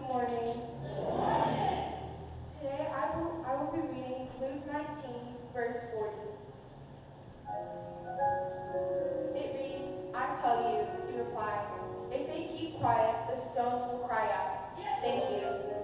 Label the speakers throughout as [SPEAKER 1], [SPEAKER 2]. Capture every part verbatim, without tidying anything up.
[SPEAKER 1] morning. Today I will, I will be reading Luke nineteen, verse forty. It reads, I tell you, he replied, if they keep quiet, the stones will cry out. Thank you.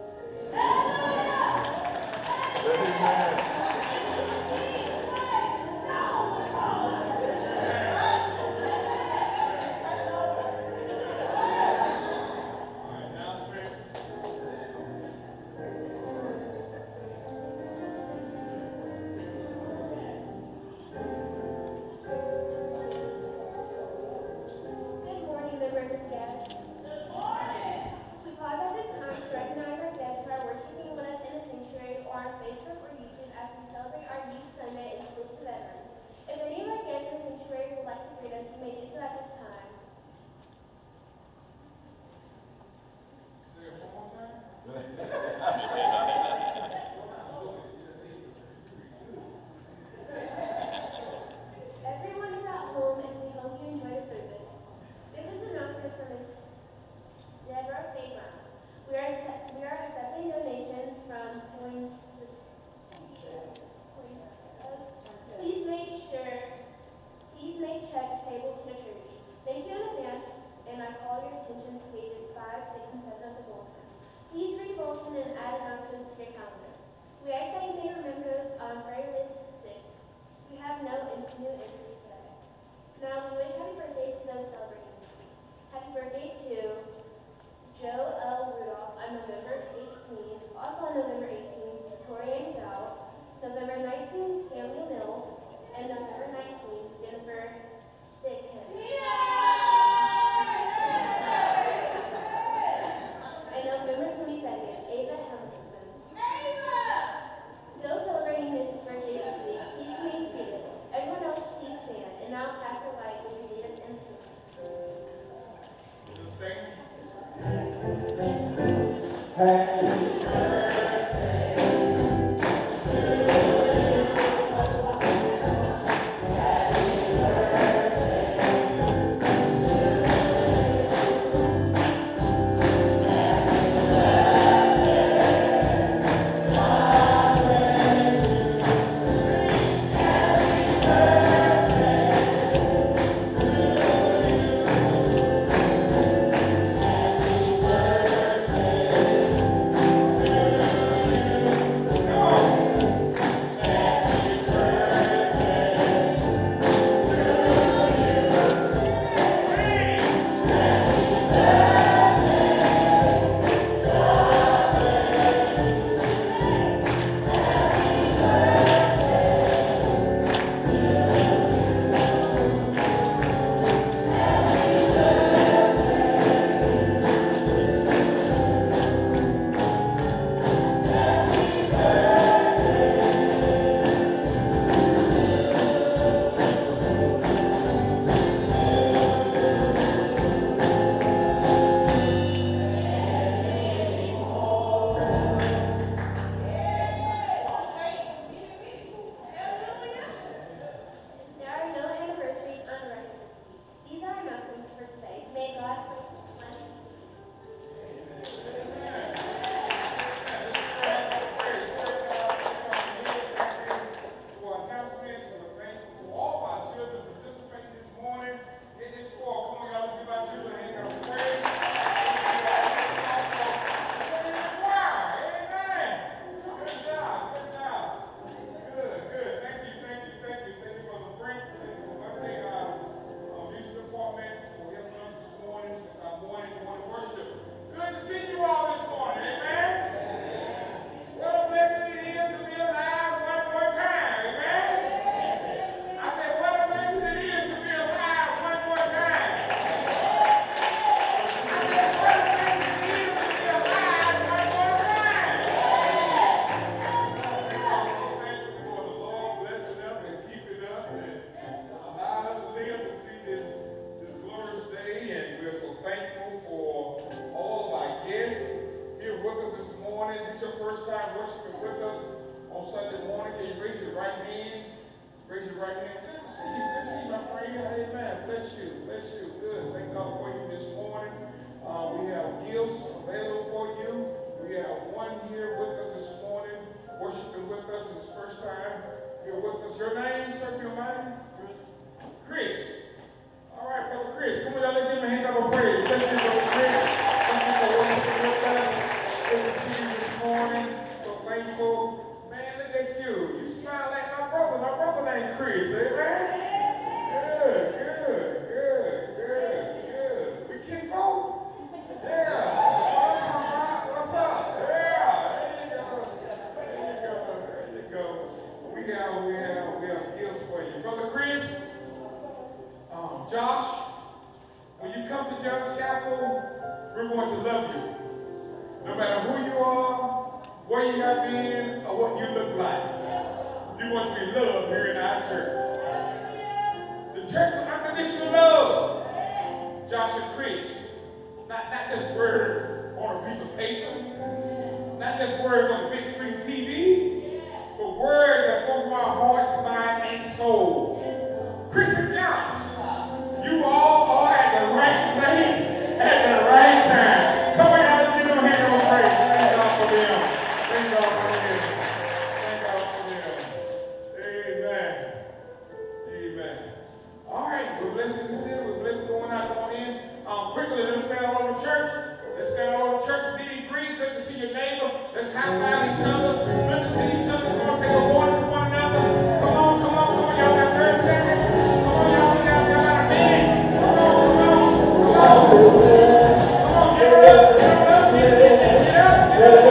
[SPEAKER 2] Raise your right hand. Good to see you. Good to see you, my friend. Amen. Bless you. Bless you. Good. Thank God for you this morning. Uh, we have gifts available for you. Chris, amen? Good, good, good, good, good. We keep going. Yeah. What's up? Yeah. There you go. There you go. There you go. We have, we have, we have gifts for you. Brother Chris, um, Josh, when you come to Josh Chapel, we're going to love you. No matter who you are, where you have been, or what you look like. You want to be loved here in our church. The church of unconditional love. Josh and Chris. Not, not just words on a piece of paper. Not just words on the big screen T V. But words that go through our hearts, mind, and soul. Chris and Josh, you all are at the right place at the right time. Come on, y'all, let's give them a hand of praise. Thank God for them. Thank God for them. Thank God for them. Amen. Amen. All right, we're blessed in the city. We're blessed going out, going in. Um, quickly, let's stand all over church. Let's stand all over church. Meet and greet. Good to see your neighbor. Let's high five each other. Good to see each other. Come on, say good morning to one another. Come on, come on, come on. Y'all got thirty seconds. Come on, y'all. We got, we got a minute. Come on, come on. Come on. Come on, get it up. Get it up. Get it up. Get up. Get up.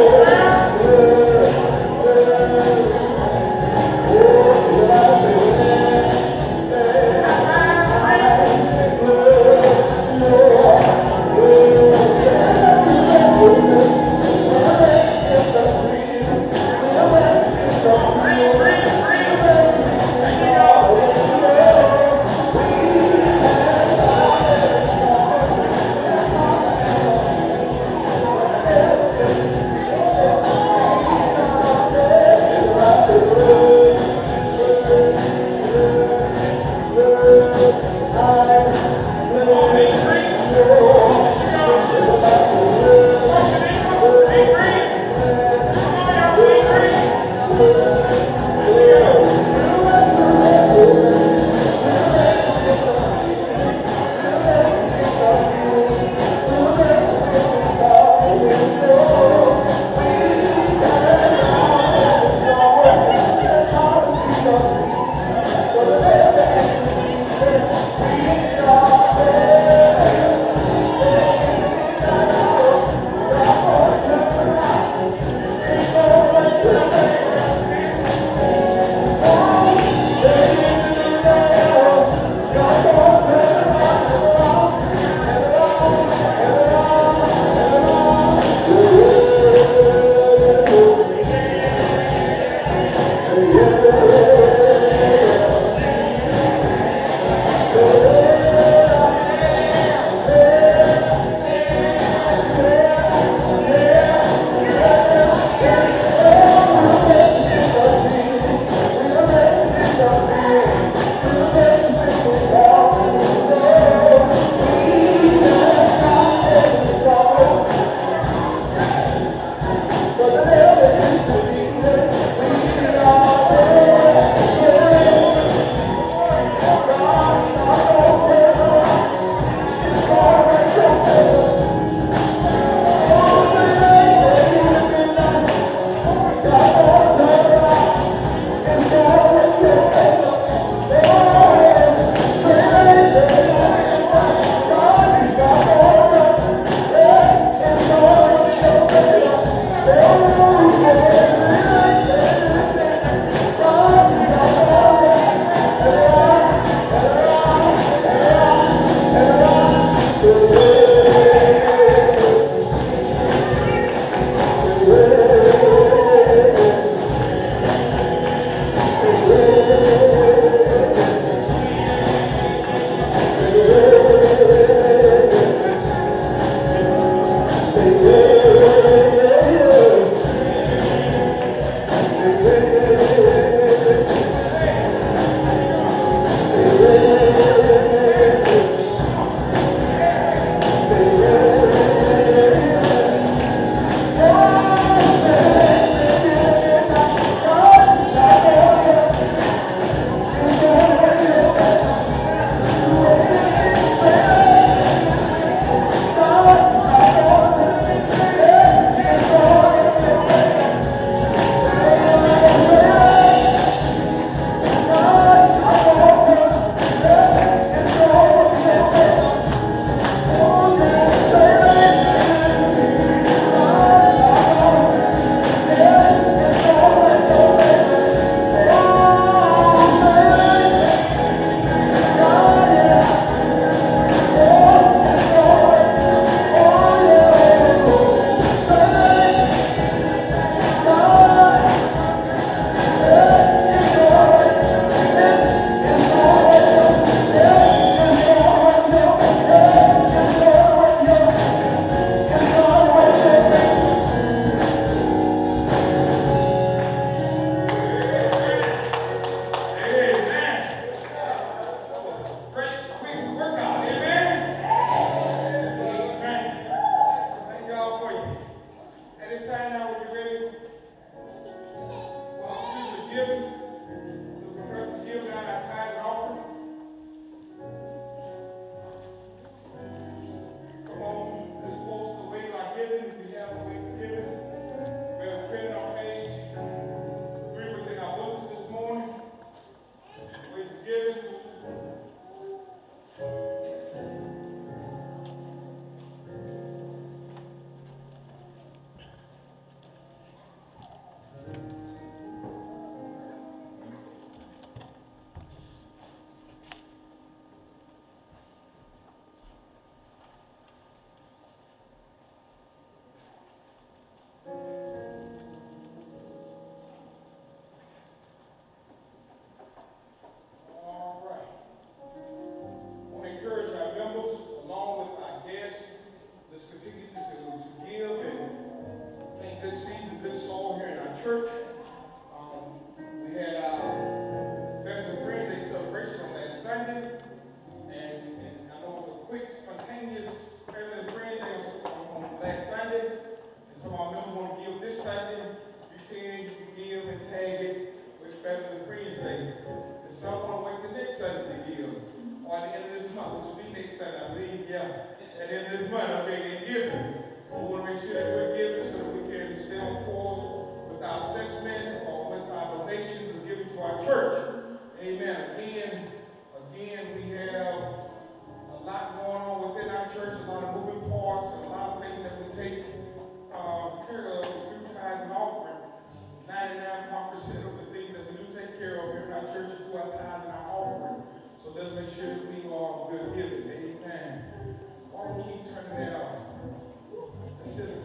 [SPEAKER 2] last Sunday. And some of our members want to give this Sunday. You can, you can give and tag it with Family Friends Day. And some want to wait till next Sunday to give. Or at the end of this month, which will be next Sunday, I believe, yeah. At the end of this month, okay, and giving. We want to make sure that we're giving so that we can stay on course with our assessment or with our donations and giving to our church. Amen. Again, again, we have a lot going on within our church, a lot of moving parts, and a lot of things that we take um, care of through tithes and offering. ninety-nine percent of the things that we do take care of here in our church through our tithes and our offering. So let's make sure that we are good giving. Amen. Why don't we keep turning that off? That's it.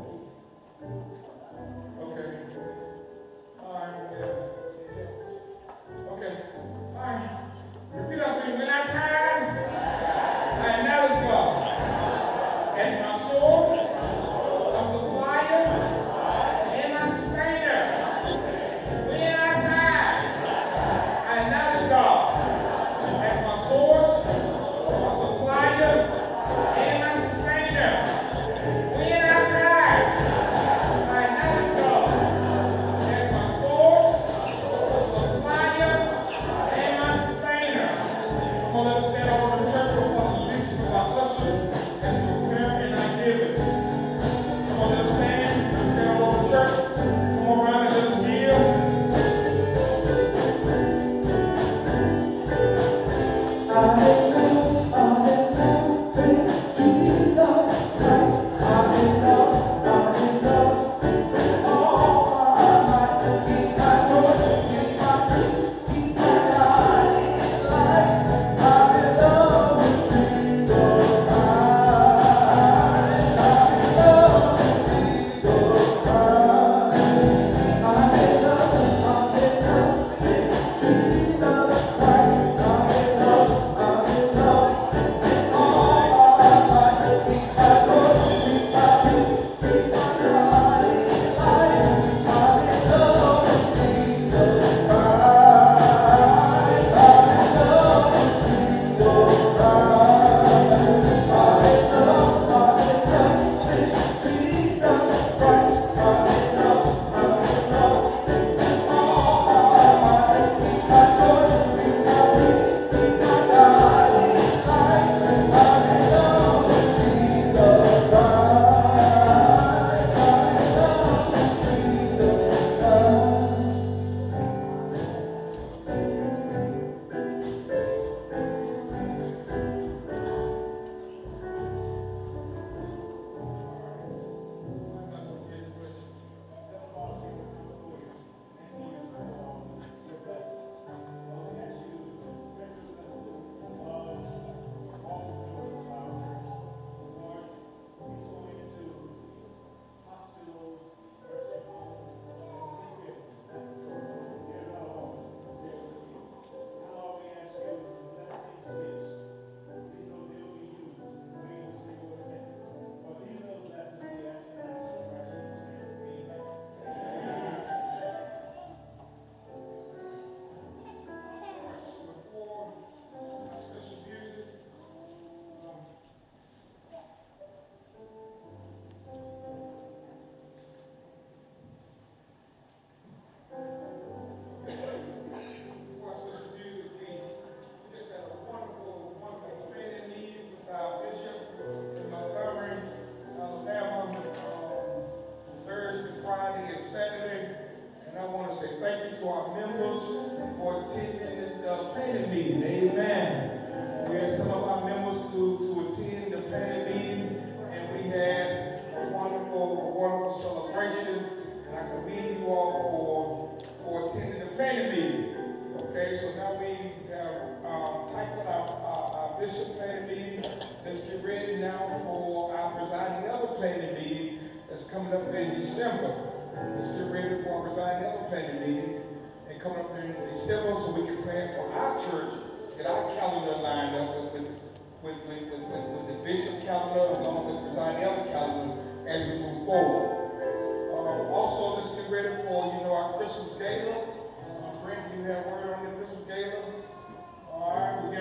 [SPEAKER 2] Okay. All right. Yeah. Okay. All right. Repeat after me. When I tithe, I acknowledge God as my source, my supplier, and my sustainer. When I tithe, I acknowledge God as my source, my supplier, and my sustainer. When I tithe, I acknowledge God as my source, my supplier, and my sustainer. Come on, let's stand over the church for the leadership of our ushers and prepare and our giving. Come on, let's stand. Let's stand over the church. Come on around and let's give.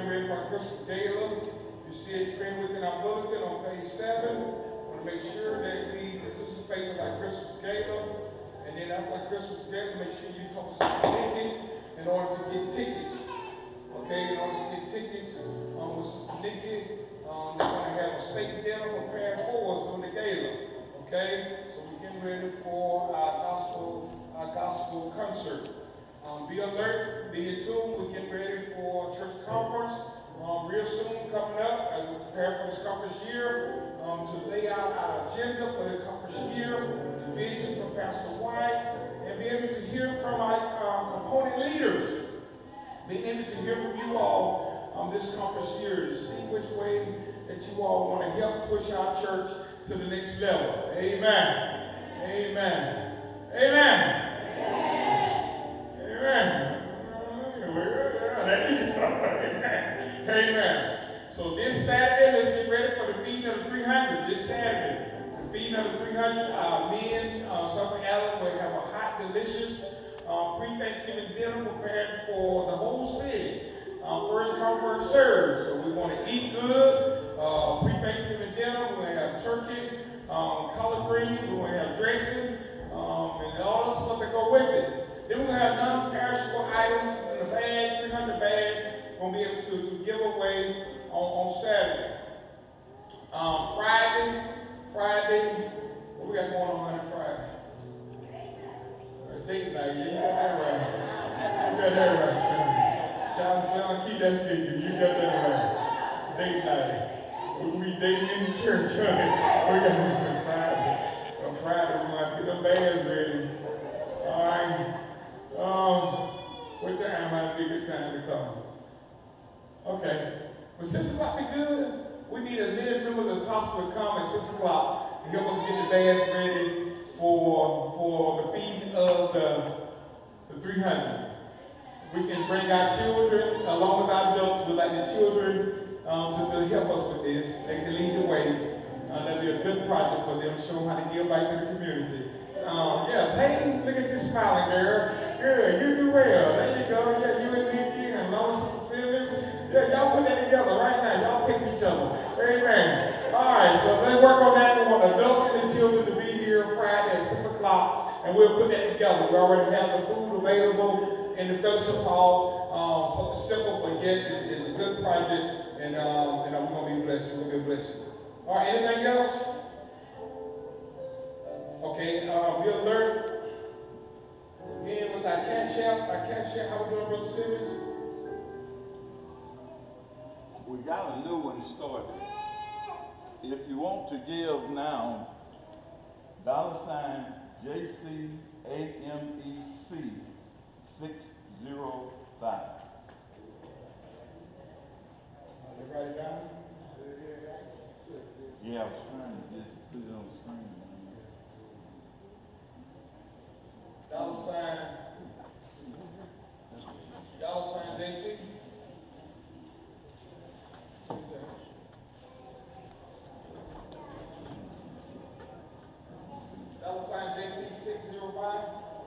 [SPEAKER 2] Christmas gala. You see it printed within our bulletin on page seven. I want to make sure that Christmas together, make sure you talk to Nikki in order to get tickets. Okay, in order to get tickets, um, with Sister Nikki, um, they're going to have a steak dinner prepared for us during the gala. Okay, so we're getting ready for our gospel, our gospel concert. Um, be alert, be in tune. We're getting ready for church conference um, real soon coming up as we prepare for this conference year um, to lay out our agenda for the conference year, the vision from Pastor White, and be able to hear from our uh, component leaders. Being able to hear from you all um, this conference year to see which way that you all want to help push our church to the next level. Amen. Amen. Amen. Amen. Amen. So this Saturday, let's get ready for the feeding of the three hundred. This Saturday, the feeding of the three hundred. Uh, me and uh, Suffolk Allen will have a hot, delicious uh, pre-Thanksgiving dinner prepared for the whole city. Uh, first come, first serve. So we want to eat good. Uh, pre-Thanksgiving dinner, we're going to have turkey, um, collard greens, we're going to have dressing, um, and all the stuff that go with it. Then we're going to have non-perishable items in the bag, three hundred bags, we're going to be able to, to give away on, on Saturday. Um, Friday, Friday, what we got going on on Friday? Uh, date night, you got that right. You got that right, son. Sean, Sean, keep that schedule, you got that right. Date night. We'll be dating in the church, honey. We're going to Friday. On Friday, we're going to get them bags ready. All right. Um, what time might be a good time to come? Okay. Well, six o'clock be good. We need as many members as possible to come at six o'clock and help us get the bags ready for for the feeding of the, the three hundred. We can bring our children along with our adults, but like the children um, to, to help us with this. They can lead the way. Uh, that'll be a good project for them, show them how to give back to the community. Um, yeah, Tane, look at you smiling, girl. Good, you do well. There you go. Yeah, you and Nikki and Lois and Simmons. Yeah, y'all put that together right now. Y'all text each other. Amen. All right, so let's work on that. We want the adults and the children to be here Friday at six o'clock, and we'll put that together. We already have the food available in the fellowship hall. Um, something simple, but yet it, it's a good project, and um, you know, we're going to be blessed. We're going to be blessed. All right, anything else? Okay, uh, be alert. Again, with our cash out, our cash out, how we doing, Brother Simmons?
[SPEAKER 3] We got a new one started. If you want to give now, dollar sign J C A M E C six zero five.
[SPEAKER 2] You write it down?
[SPEAKER 3] Yeah, I was trying to get put it on the screen.
[SPEAKER 2] Dollar sign. Dollar sign J C. Dollar sign J C six zero five.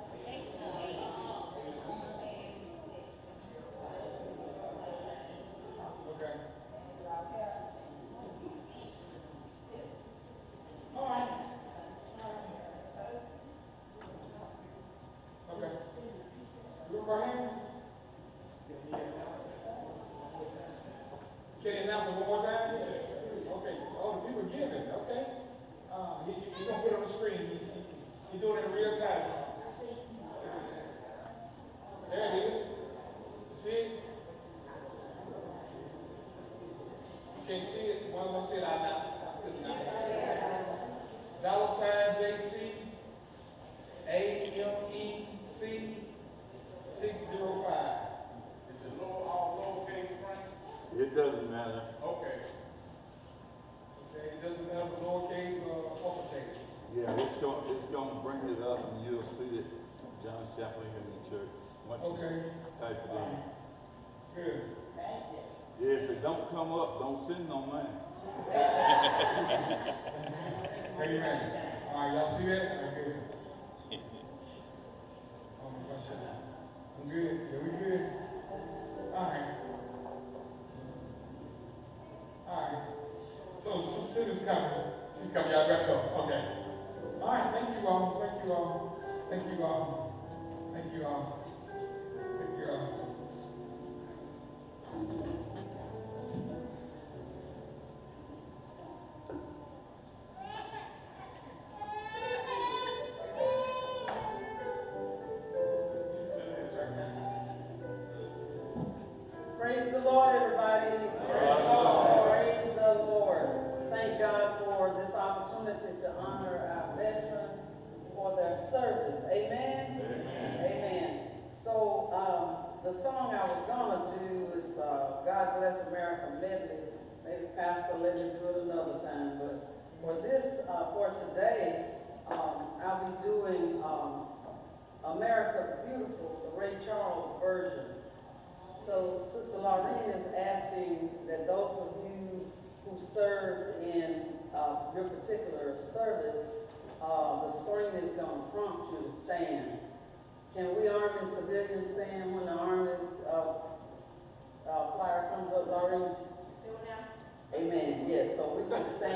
[SPEAKER 2] Okay. All right. Okay. You remember him? Can you announce it one more time? Okay. Oh, the people giving. Okay. Uh, you, you, you're going to put it on the screen. You, you, you're doing it in real time. There it is. You see it? You can't see it? One of them said I announce it. I still announce it. Dollar sign J C A M E C six zero five.
[SPEAKER 4] Is it lower, all lowercase, Frank?
[SPEAKER 3] It doesn't matter.
[SPEAKER 4] Okay.
[SPEAKER 2] Okay, it doesn't have a lowercase or uppercase.
[SPEAKER 3] Yeah, it's going it's going to bring it up, and you'll see it. John Chaplin in the church. Once
[SPEAKER 2] Okay.
[SPEAKER 3] you type it in.
[SPEAKER 2] Good.
[SPEAKER 3] Yeah, if it don't come up, don't send no money.
[SPEAKER 2] Amen. All right, y'all see that? Okay. Oh my gosh. I'm good. Yeah, we good. All right. All right. So, so Cinder's coming. She's coming. Y'all got to go. Okay. All right. Thank you all. Thank you all. Thank you all. Thank you all. Thank you all.
[SPEAKER 5] Praise the Lord, everybody. Praise the Lord. Praise the Lord. Thank God for this opportunity to honor our veterans for their service. Amen? Amen. Amen. So, um, the song I was going to do is uh, God Bless America medley. Maybe Pastor let me do it another time. But for this, uh, for today, um, I'll be doing um, America Beautiful, the Ray Charles version. So Sister Laureen is asking that those of you who served in uh, your particular service, uh, the screen is going to prompt you to stand. Can we army civilians stand when the army uh, uh, flyer comes up, Laureen?
[SPEAKER 1] Do it now.
[SPEAKER 5] Amen. Yes, so we can stand.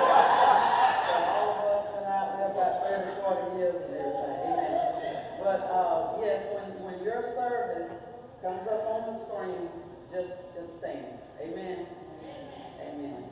[SPEAKER 5] So all of us and I live about thirty, forty years and everything. Amen. But uh, yes, when, when your service comes up on the screen, just, just stand. Amen? Amen. Amen.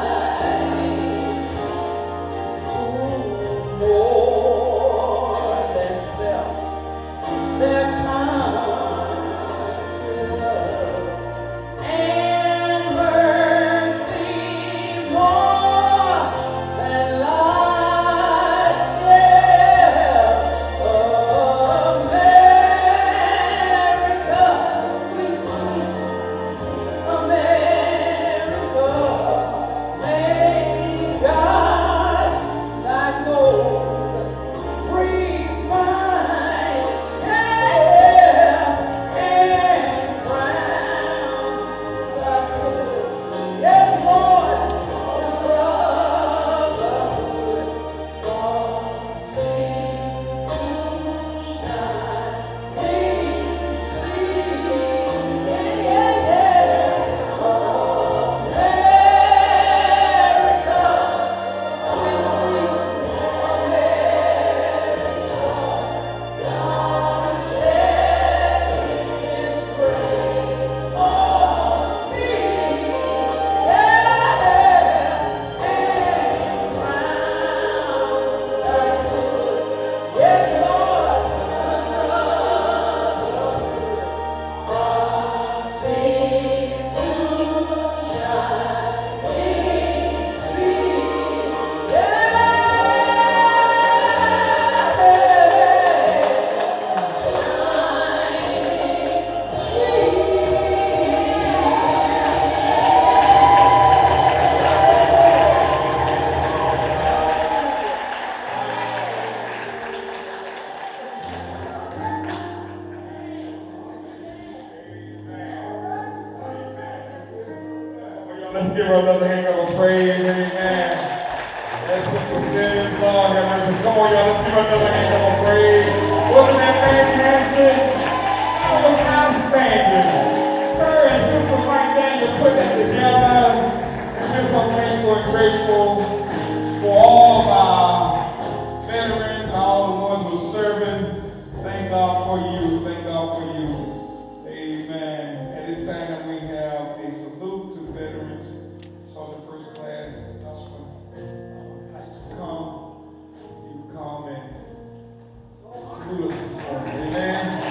[SPEAKER 6] More
[SPEAKER 2] Let's give her another hand of praise. Amen. That's Sister Simmons. Lord have mercy. Come on, y'all. Let's give her another hand of praise. Wasn't that fantastic? That was outstanding. Her and Sister Mike Daniel put that together. And we're so thankful and grateful for all of our veterans, all the ones who are serving. Thank God for you. Thank God for you. Amen. At this time that we have a salute to veterans. So the first class, Joshua Heights will come. You come and salute us this morning. Amen.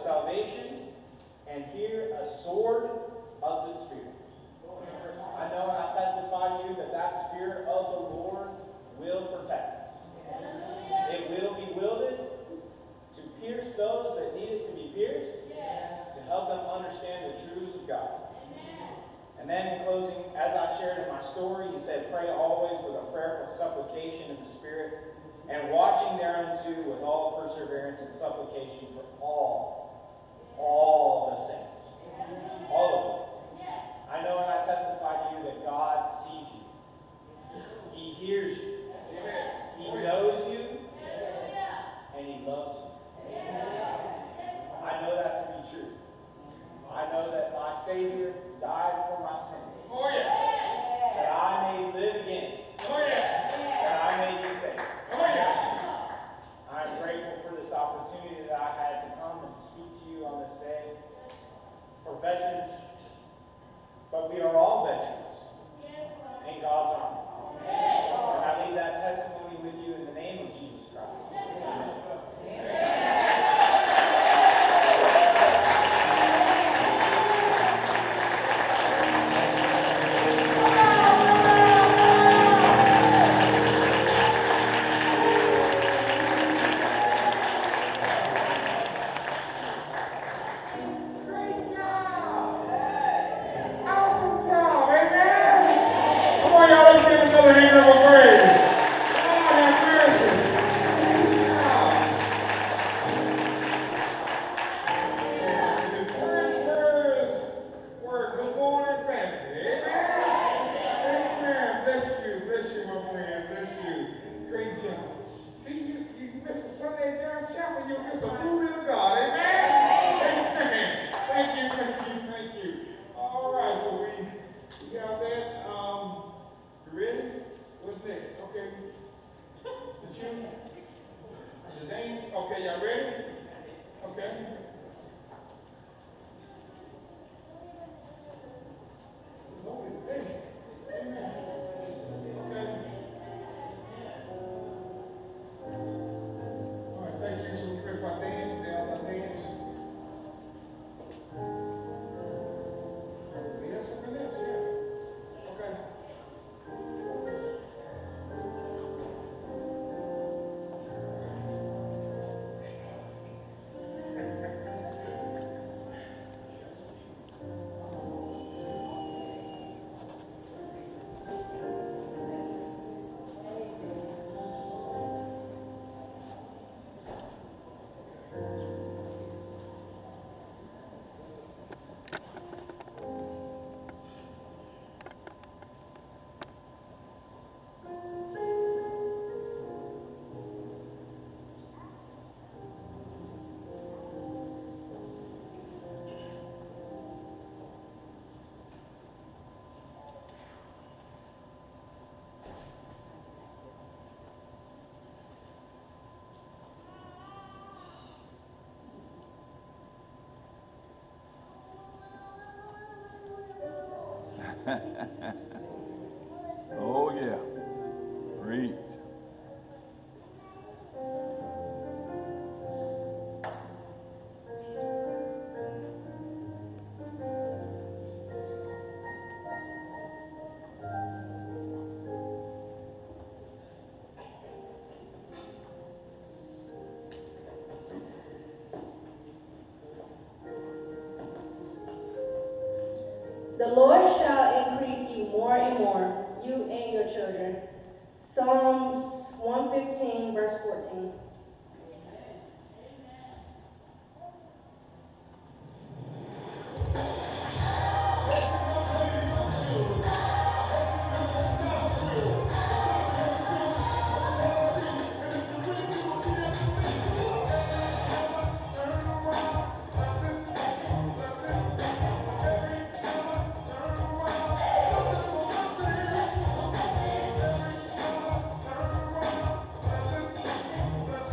[SPEAKER 6] salvation, and hear a sword of the Spirit. I know and I testify to you that that Spirit of the Lord will protect us. It will be wielded to pierce those that need it to be pierced, to help them understand the truths of God. And then in closing, as I shared in my story, he said, pray always with a prayerful supplication in the Spirit, and watching thereunto with all perseverance and supplication for all, all the saints. All of them. I know and I testify to you that God sees you. He hears you. He knows you. And he loves you. I know that to be true. I know that my Savior died for my sins.
[SPEAKER 2] Oh, yeah.
[SPEAKER 6] That I may live again.
[SPEAKER 2] Oh, yeah.
[SPEAKER 6] That I may be saved.
[SPEAKER 2] Oh, yeah.
[SPEAKER 6] I'm grateful for this opportunity that I had to come and speak to you on this day. For veterans, but we are all veterans in God's army. And I leave that testimony with you in the name of Jesus Christ. Amen.
[SPEAKER 2] Great job. Awesome job. Amen. Come on, y'all. Let's give another hand of praise. God have mercy. Great job. The first words were good morning, family. Amen. Amen. Bless you. Bless you, my friend. Bless you. Great job. See, you, you miss a Sunday at John's Chapel, you miss a movement of God. Amen. Amen. Thank you, thank you, thank you. All right, so we, we got that. Um, you ready? What's next? Okay. The tune? The names? Okay, y'all ready? Okay. Lord, hey. Amen. Okay. All right, thank you. So we pray for our names, they are our names. We have something else, yeah. Okay.
[SPEAKER 3] Oh, yeah. Preach.
[SPEAKER 7] The Lord shall increase you more and more, you and your children. Psalms one fifteen, verse fourteen.
[SPEAKER 4] Turn around,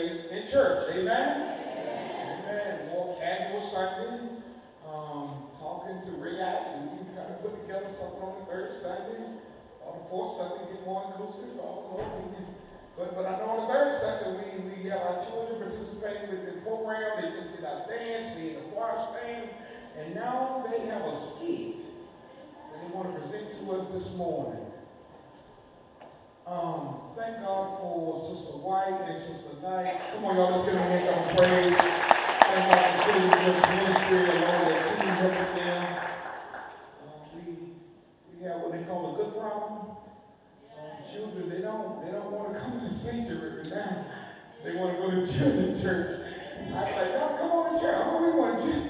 [SPEAKER 2] participate in church. Amen? Amen. More casual Sunday. Um, talking to react, and we can kind of put together something on the third Sunday. On the fourth Sunday, get more inclusive. I don't know. We can, but, but I know on the third Sunday, we, we have our children participating with the program. They just did our dance, we in the choir stand, and now they have a skit that they want to present to us this morning. Um, thank God for Sister White and Sister Knight. Come on, y'all, let's give them a hand of praise. Thank God for putting this ministry along that team helping them. Uh, we, we have what they call a good problem. Children, they don't, they don't want to come to the sanctuary now. They want to go to children's church. I was like, oh, come on to church. Oh, we want you.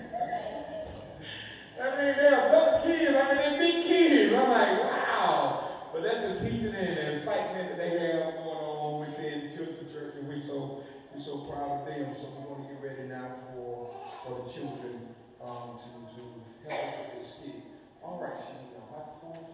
[SPEAKER 2] I mean, they're adult kids. I mean, they're big kids. I'm like, wow. But that's the teaching and the excitement that they have going on within children's church, and we're so, we're so proud of them. So we're going to get ready now for, for the children um, to, to help us with this skit. All right, she need a microphone.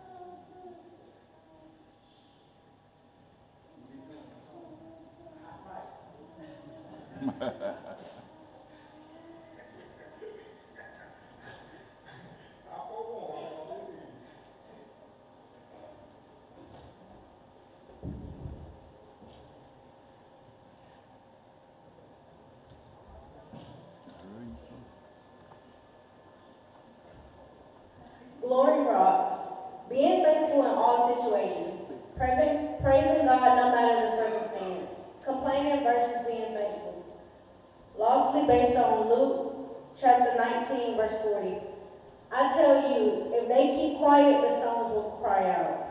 [SPEAKER 7] Glory rocks. Being thankful in all situations. Praising, praising God no matter the circumstance. Complaining versus being thankful. Lastly, based on Luke chapter nineteen, verse forty. I tell you, if they keep quiet, the stones will cry out.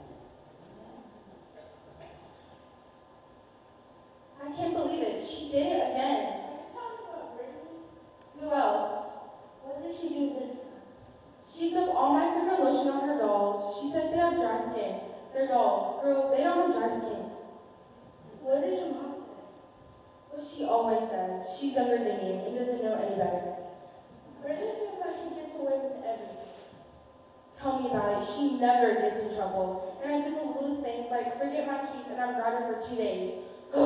[SPEAKER 1] I can't believe it. She did it again. Who else?
[SPEAKER 7] What did she do this time?
[SPEAKER 1] She took all my favorite lotion on her dolls. She said they have dry skin. They're dolls. Girl, they don't have dry skin.
[SPEAKER 7] What did your mom say?
[SPEAKER 1] What she always says. She's younger than you and doesn't know any better.
[SPEAKER 7] Brittany seems like she gets away with everything.
[SPEAKER 1] Tell me about it. She never gets in trouble. And I do the littlest things like forget my keys and I'm grounded for two days.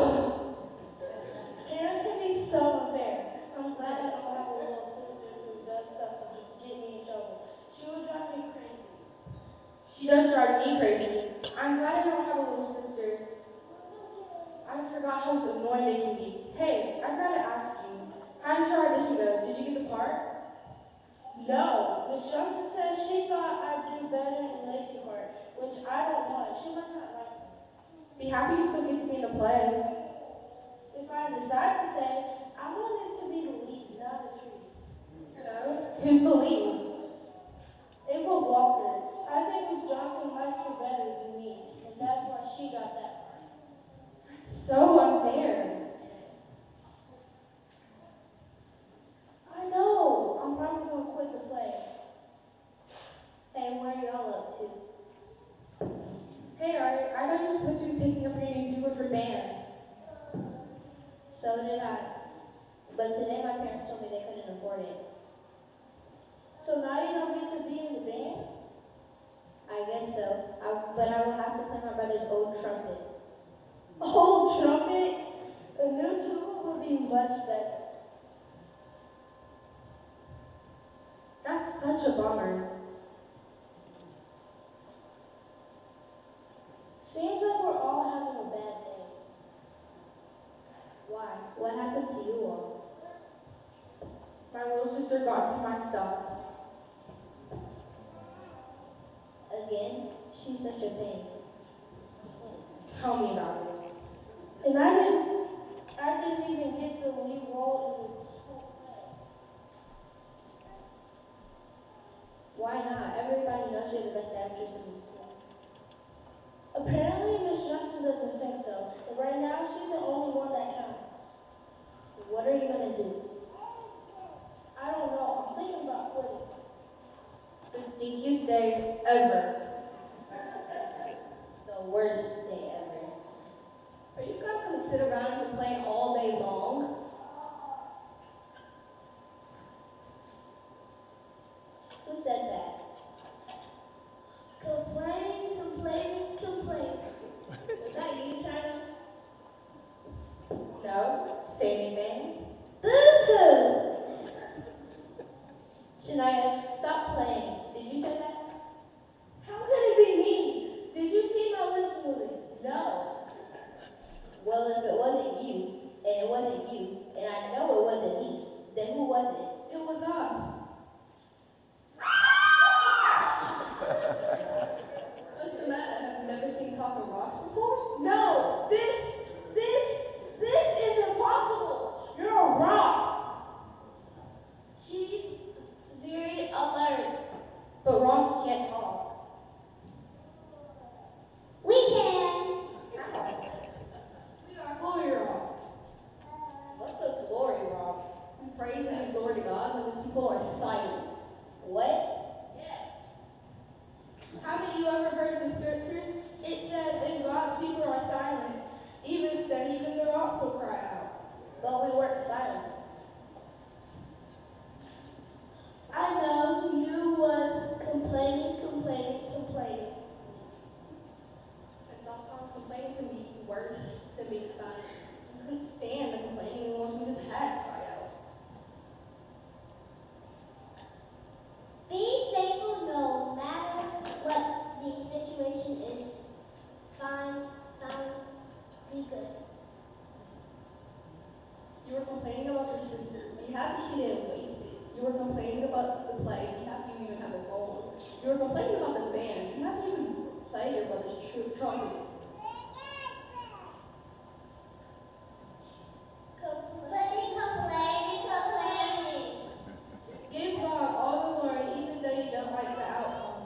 [SPEAKER 7] Parents can be so unfair. I'm glad I don't have a little sister who does stuff to get me in trouble. She would drive me crazy.
[SPEAKER 1] She does drive me crazy. I'm glad I don't have a little sister. I forgot how annoying they can be. Hey, I've got to ask you. How did your audition go? Did you get the part?
[SPEAKER 7] No, Miss Johnson said she thought I'd do better in Lacey part, which I don't want. She must not like me.
[SPEAKER 1] Be happy you still get to be in the play.
[SPEAKER 7] If I decide to stay, I want it to be the lead, not the tree.
[SPEAKER 1] So, who's the lead?
[SPEAKER 7] Ava Walker. I think Miss Johnson likes her better than me, and that's why she got that part.
[SPEAKER 1] So unfair.
[SPEAKER 7] I know. I'm probably going to quit the play.
[SPEAKER 8] Hey, what are y'all up to?
[SPEAKER 1] Hey, Art, I thought you were supposed to be picking up your new tuba for band.
[SPEAKER 8] So did I. But today my parents told me they couldn't afford it.
[SPEAKER 7] So now you don't get to be in the band?
[SPEAKER 8] I guess so. I, but I will have to play my brother's old trumpet.
[SPEAKER 7] Old trumpet? A new tuba would be much better.
[SPEAKER 1] That's such a bummer.
[SPEAKER 7] Seems like we're all having a bad day.
[SPEAKER 8] Why? What happened to you all?
[SPEAKER 1] My little sister got into my stuff.
[SPEAKER 8] Again? She's such a pain.
[SPEAKER 1] Tell me about it.
[SPEAKER 7] And I didn't, I didn't even get the lead role in the whole play.
[SPEAKER 8] Why not? Everybody knows you're the best actress in the school.
[SPEAKER 7] Apparently, Miss Johnson doesn't think so. And right now, she's the only one that counts.
[SPEAKER 8] What are you gonna do?
[SPEAKER 7] I don't know. I'm thinking about quitting.
[SPEAKER 1] The stinkiest day ever.
[SPEAKER 8] The worst day ever.
[SPEAKER 1] Are you guys gonna sit around and complain all day long?
[SPEAKER 8] Who said that?
[SPEAKER 7] Complain, complain, complain.
[SPEAKER 8] Was that you, China?
[SPEAKER 1] No. Say anything.
[SPEAKER 8] Boo-hoo! Shania, stop playing. Did you say that?
[SPEAKER 7] How could it be me? Did you see my lips moving? No.
[SPEAKER 8] Well, if it wasn't you, and it wasn't you, and I know it wasn't me, then who was it?
[SPEAKER 1] It was us. What's the matter? Have you never seen talking rocks before?
[SPEAKER 7] No, this, this, this is impossible. You're a rock. She's very alert.
[SPEAKER 1] But rocks can't talk.
[SPEAKER 8] We can!
[SPEAKER 1] We are glory rocks. What's a glory rock? We praise and give glory to God when his people are silent.
[SPEAKER 8] What?
[SPEAKER 7] Yes.
[SPEAKER 1] Haven't you ever heard the scripture? It says if God's people are silent, even then even the rocks will cry out.
[SPEAKER 8] But we weren't silent.
[SPEAKER 7] I know you was complaining, complaining, complaining.
[SPEAKER 1] And sometimes complaining can be worse than being silent. You couldn't stand the complaining once we just had to cry out.
[SPEAKER 8] Be thankful no matter what the situation is. Fine, fine, be good.
[SPEAKER 1] You were complaining about your sister. Be happy she didn't waste it. You were complaining about the play. Be happy you even have a goal. You were complaining about the band. Be happy you even play your brother's tr- trumpet.
[SPEAKER 8] Complaining, complaining, complaining.
[SPEAKER 1] Give God all the glory even though you don't like the outcome.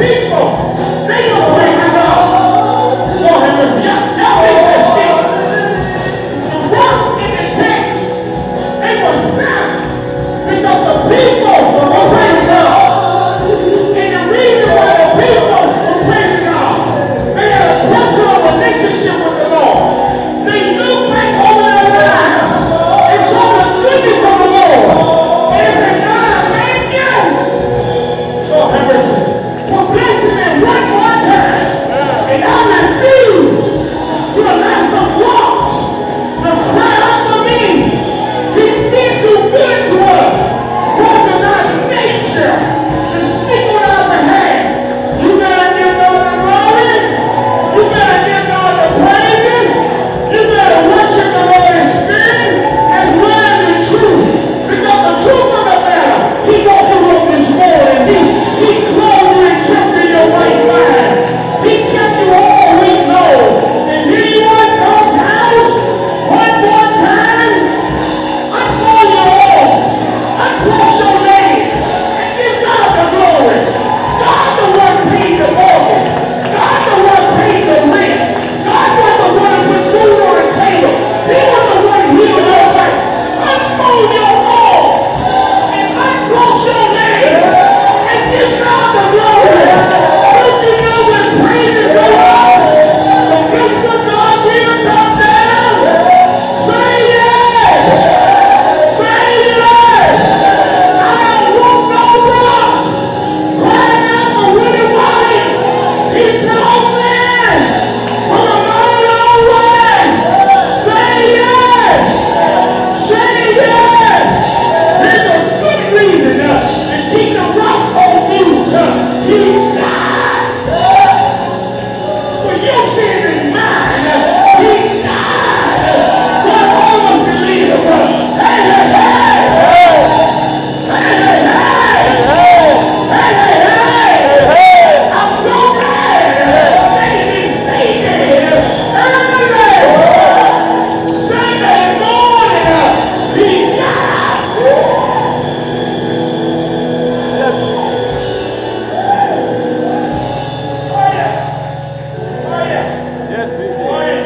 [SPEAKER 2] people, they gonna praise God. Lord have mercy. Y'all, y'all make that stick. The words in the text, they were silent because the people were praising God. And the reason why the people were praising God, they had a personal relationship with the Lord. They looked back over their lives and saw the goodness of the Lord. And they said, God, I thank you. Lord have mercy. For blessing me one more time. And I refuse to allow some rocks to cry out for me. He's been too good to us. What's in our nature to speak on our behalf? You better give God the glory. You better give God the praises. You better worship the Lord in spirit as well as in truth. Because the truth of the matter, He woke you up this morning. He, he clothed you and kept you in your right mind. He kept you all week long. And here you are in God's house one more time. I call you all. I bless your name. And give God the glory. God the one paid the mortgage. God the one paid the rent. God was the one who put food on the table. He was the one who healed your life. Unfold your arm and uncross your name and give God the glory. Don't you know when praises go up, the blessing of God will come down? Say yes! Say yes! I don't want no rocks crying out for Willie White. He called me from a mile away. Say yes! Say yes! There's a good reason uh, to keep the rocks on mute. Uh, he died for your sins and mine. Uh, he died uh, so all of us can live. Uh, hey, hey, hey! Hey, hey, hey! Hey, hey, hey! I'm so glad that he didn't stay there early. Sunday morning, uh, he got up. Oh, yeah. Oh, yeah.
[SPEAKER 3] Yes, he
[SPEAKER 2] Oh,
[SPEAKER 3] did.
[SPEAKER 2] yeah.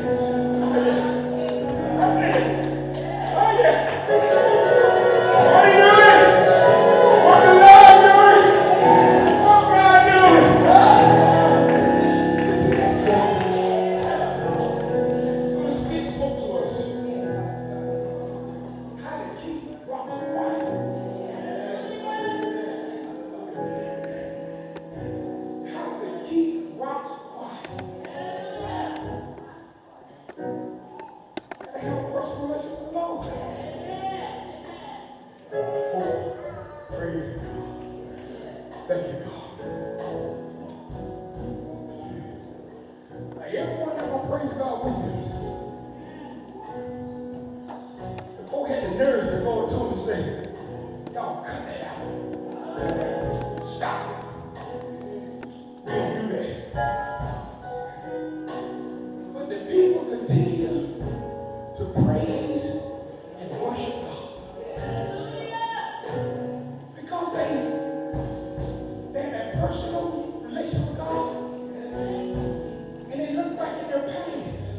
[SPEAKER 2] That's it. Oh, yeah. What he doing? What the Lord doing? What God doing? Listen, this morning, so the Spirit spoke to us. How to keep rocks quiet. How to keep rocks quiet. Gotta have a personal relationship with the Lord. Oh, praise God. Thank you, God. Now, everyone not gonna praise God with you. The folk had the nerve to go to him and say, y'all cut that out. Stop it. We don't do that. But the people continue to praise and worship God. Because they, they have that personal relation with God. And they look back in their past.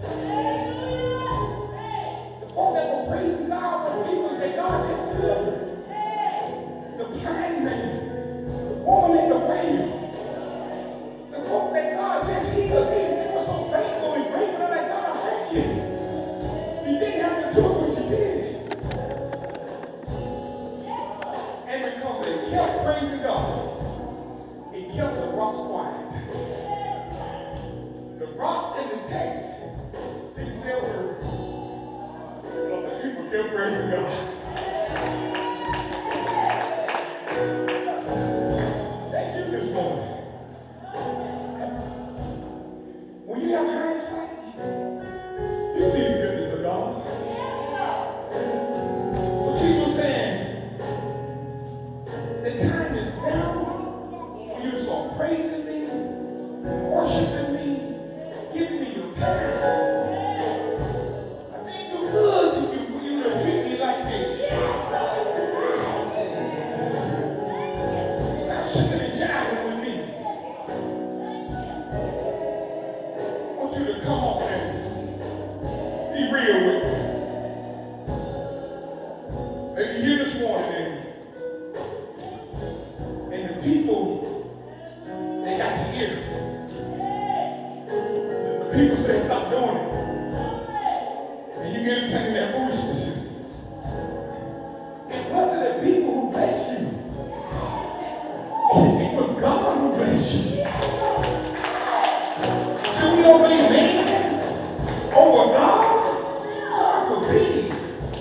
[SPEAKER 2] The folk that were praising God were people that God just delivered. The blind man, the woman in the well, the folk that God just healed. They, they were so faithful and grateful. They're like, God, I thank you. You didn't have to do what you did. And because they kept praising God, it kept the rocks quiet. The rocks in the text didn't say a word. But the people kept praising God. That's you this morning. When you have hindsight, you see the goodness of God. But Jesus saying, the time is now for you to start praising me, worshiping me, giving me your time. I've been too good to you for you to treat me like this. here. The people say stop doing it. And you get entangled in that foolishness. It wasn't the people who blessed you. It was God who blessed you. Should we obey man over God? God forbid.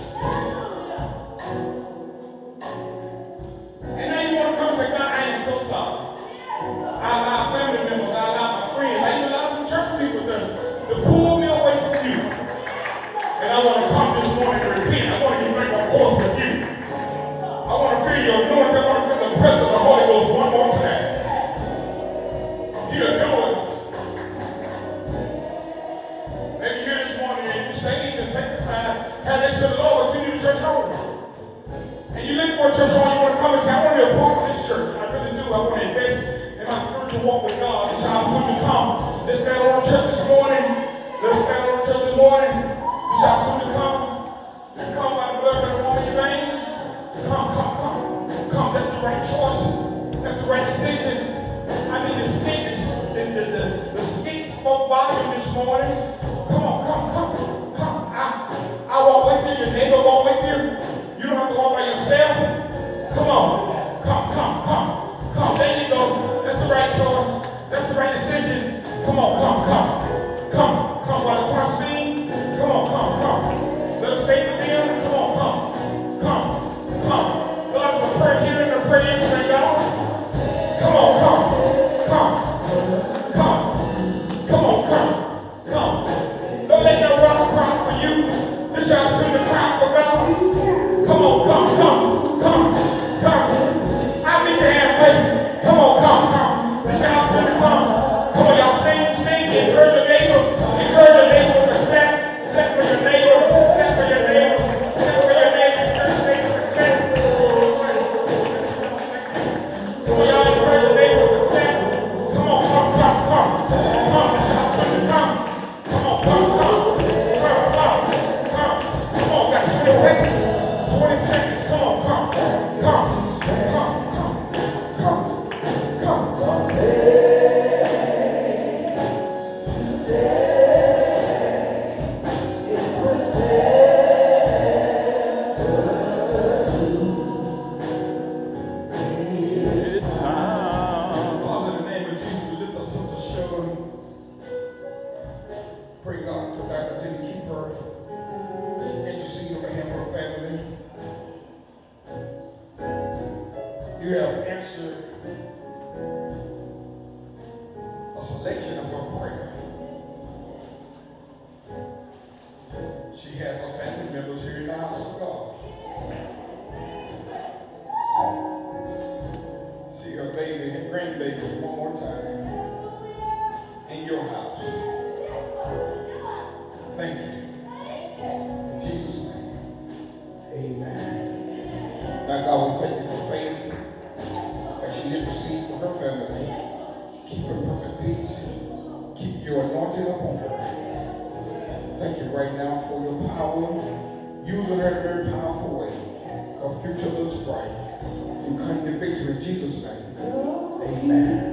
[SPEAKER 2] And now you want to come and say, God, I am so sorry. I allow family members, I allow my friends, I even allow some church people to, to pull me away from you. And I want to come this morning and repent. I want to get back on course with you. I want to feel your anointing. I want to feel the presence of the Holy Ghost one more time. You'll do it. Maybe you're here this morning and you saved and sanctified. And they said, Lord, but you need a church home. And you look for a church home, you want to come and say, I want to be a part of this church. I really do. I want to invest in my spiritual walk with God. It's our opportunity to come. Let's stand on church this morning. Let's stand on church this morning. It's our opportunity to come. Come by the blood of the woman in your veins. Come, come, come. Come. That's the right choice. That's the right decision. I mean, the stinks, the, the, the, the stink spoke volume this morning. Come on, come, come, come. I, I walk with you. Your neighbor walk with you. You don't have to walk by yourself. Come on. Come, come, come. Come. There you go. That's the right choice. That's the right decision. Come on, come, come. Come, come. While the choir sing, come on, come, come. Let us say it again. Come on, come. Come, come. God's a prayer hearing and a prayer answering God. Come on, come. Come. Come. Come on, come. Come. Don't let that rock cry for you. This is your opportunity to cry for God. Come on, come, come, come, come. I need your hand, baby. Come on, come, come. This is your opportunity to come. Come on, y'all sing, sing, encourage your neighbor. Encourage your neighbor with respect. Clap for your neighbor. Clap for your neighbor. Clap for your neighbor. Encourage your neighbor with respect. Come on, y'all encourage your neighbor with respect. Come on, come, come, come. Come, this is your opportunity to come. Come on, come, come. Come, come, come. Come on, got twenty seconds. twenty seconds. Come on, come. Come. Come, come. Come. Come.
[SPEAKER 3] It's time.
[SPEAKER 2] Father, in the name of Jesus, we lift us up to Shirley. Pray God for God continue to keep her. Intercede on behalf of her family. You have answered a selection of her prayer. She has her family members here in the house of God. See her baby and grandbaby one more time in your house. Thank you. In Jesus' name, amen. Now, God, we thank you for faith as she intercedes for her family. Keep her perfect peace. Keep your anointing upon her. Thank you right now for your power. Using her in a very powerful way. Her future looks bright. You claim the victory in Jesus' name. Amen.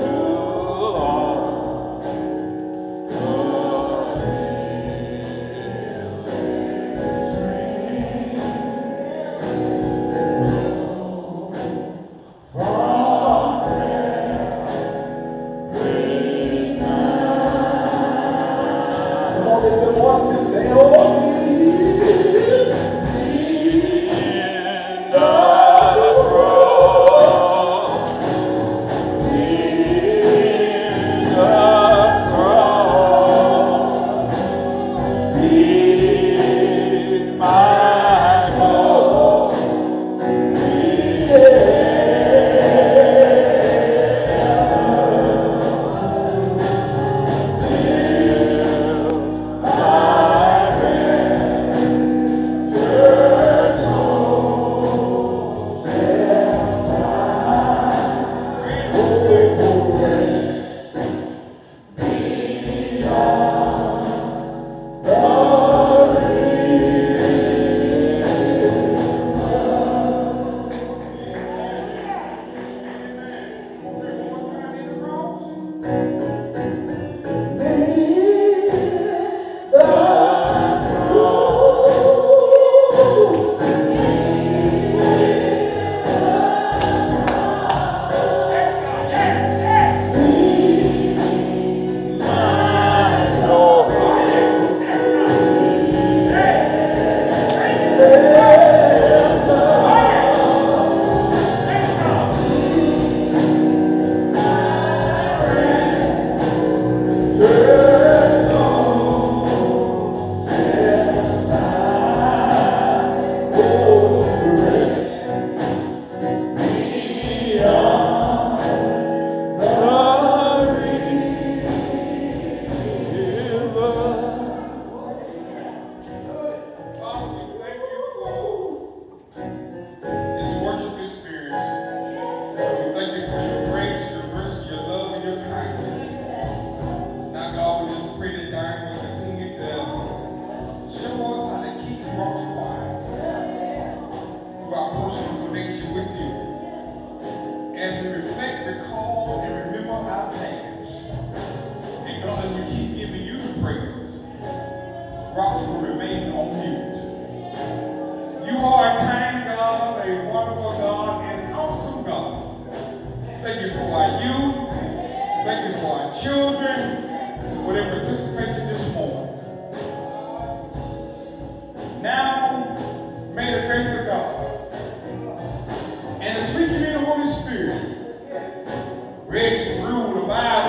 [SPEAKER 3] Free to all.
[SPEAKER 2] our personal connection with you. As we reflect, recall, and remember our past, and God, as we keep giving you the praises, rocks will remain on mute. You are a kind God, a wonderful God, and an awesome God. Thank you for our youth. Thank you for our children, for their participation this morning. Now, may the grace of God and the sweet communion of the Holy Spirit rest, rule, abide,